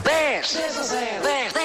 10 a 0.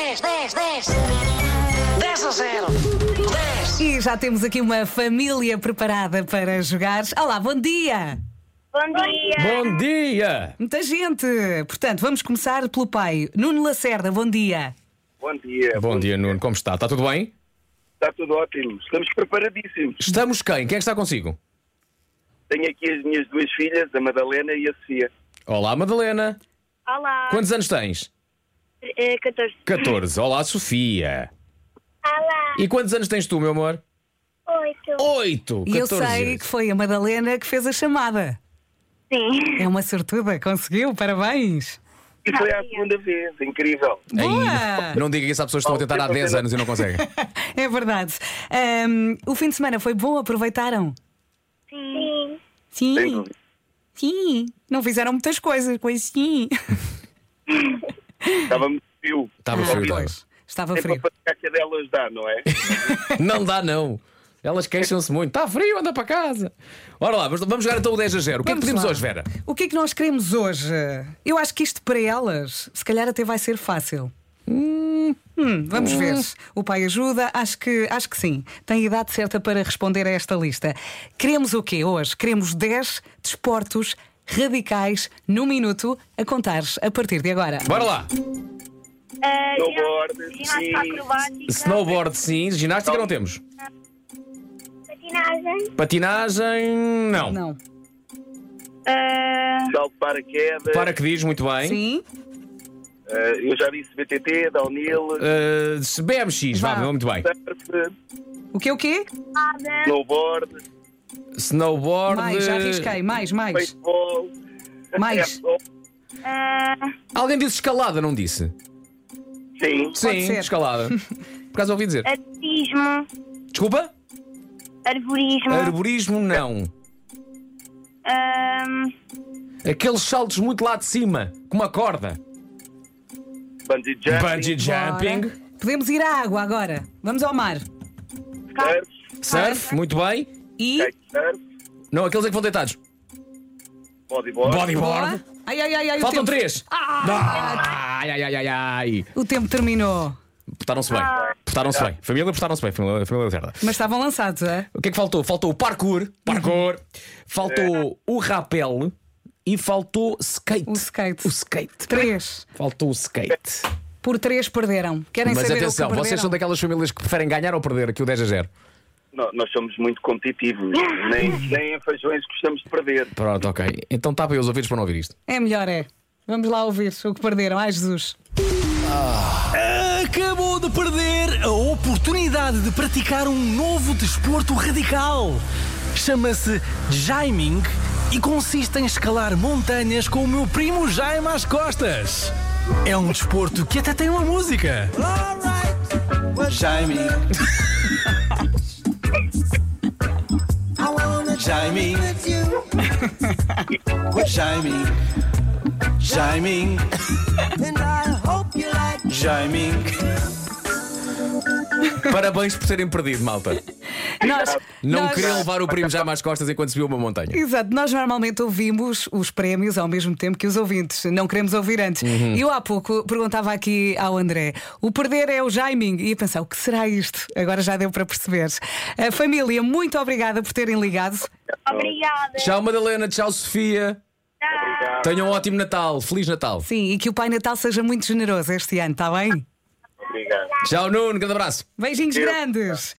10 a 0. 10. E já temos aqui uma família preparada para jogar. Olá, bom dia! Bom dia. Bom dia! Muita gente! Portanto, vamos começar pelo pai. Nuno Lacerda, bom dia! Bom dia. Bom dia, Nuno. Como está? Está tudo bem? Está tudo ótimo. Estamos preparadíssimos. Estamos quem? Quem é que está consigo? Tenho aqui as minhas duas filhas, a Madalena e a Sofia. Olá, Madalena. Olá. Quantos anos tens? 14. 14. Olá, Sofia. Olá. E quantos anos tens tu, meu amor? 8. 8. E eu sei que foi a Madalena que fez a chamada. Sim. É uma sortuda, conseguiu, parabéns! E foi à segunda vez. Incrível. Boa! Não diga isso a pessoas que estão a tentar há 10 anos e não conseguem. É verdade. O fim de semana foi bom? Aproveitaram? Sim. Sem Sim. dúvida. Sim. Não fizeram muitas coisas, pois sim. Estava muito frio. Estava frio, Pois, estava É frio. para a cadelas dá, não é? Não dá, não. Elas queixam-se muito. Está frio, anda para casa. Ora lá, vamos jogar então o 10 a 0. O que é que Vamos pedimos lá. hoje, Vera? O que é que nós queremos hoje? Eu acho que isto para elas, se calhar até vai ser fácil. Vamos ver. O pai ajuda, acho que sim. Tem a idade certa para responder a esta lista. Queremos o quê hoje? Queremos 10 desportos radicais no minuto a contar a partir de agora. Bora lá. Snowboard, Ginástica sim. acrobática. Snowboard, sim. Ginástica não temos. Patinagem. Patinagem, não. Não. Salto de paraquedas. Paraquedismo, muito bem. Sim. Eu já disse BTT, downhill, BMX, vá, Vá. muito bem. surf, O quê, o quê? snowboard, Snowboard. Mais, já arrisquei. Mais. baseball. Mais. handball. Alguém disse escalada, não disse? Sim. Sim, ser. escalada. Por acaso ouvi dizer. Atletismo. Desculpa? Arborismo. Arborismo, não. Aqueles saltos muito lá de cima, com uma corda. Bungee jumping. Bungee jumping. Bora. Podemos ir à água agora. Vamos ao mar. Surf. Surf, muito bem. E. Kitesurf. Não, aqueles é que vão deitados. Bodyboard. Bodyboard. Ai, o Faltam tempo. 3. Ai. O tempo terminou. Portaram-se bem. Portaram-se bem. Família, portaram-se bem. Família certa. Mas estavam lançados, é? O que é que faltou? Faltou o parkour. Faltou o rappel. E faltou skate. O skate. O skate. 3. Faltou o skate. Por 3 perderam. Querem Mas saber atenção, o que vocês perderam? são daquelas famílias que preferem ganhar ou perder aqui o 10 a 0. Nós somos muito competitivos. Nem em feijões gostamos de perder. Pronto, ok. Então tapem os ouvidos para não ouvir isto. É melhor, é. Vamos lá ouvir o que perderam. Ai, Jesus. Acabou de perder a oportunidade de praticar um novo desporto radical. Chama-se Jaiming e consiste em escalar montanhas com o meu primo Jaime às costas. É um desporto que até tem uma música. Jaiming. Jaiming. Jaiming. Jaiming. Jaiming. Parabéns por terem perdido, malta. Não queriam levar o primo já às costas enquanto subiu uma montanha. Exato, nós normalmente ouvimos os prémios ao mesmo tempo que os ouvintes. Não queremos ouvir antes. Eu há pouco perguntava aqui ao André: o perder é o Jaiming? E ia pensar: o que será isto? Agora já deu para perceber. A família, muito obrigada por terem ligado. Obrigada. Tchau, Madalena. Tchau, Sofia. Obrigado. Tenham um ótimo Natal. Feliz Natal. Sim, e que o Pai Natal seja muito generoso este ano, está bem? Obrigado. Tchau, Nuno. Grande abraço. Beijinhos grandes.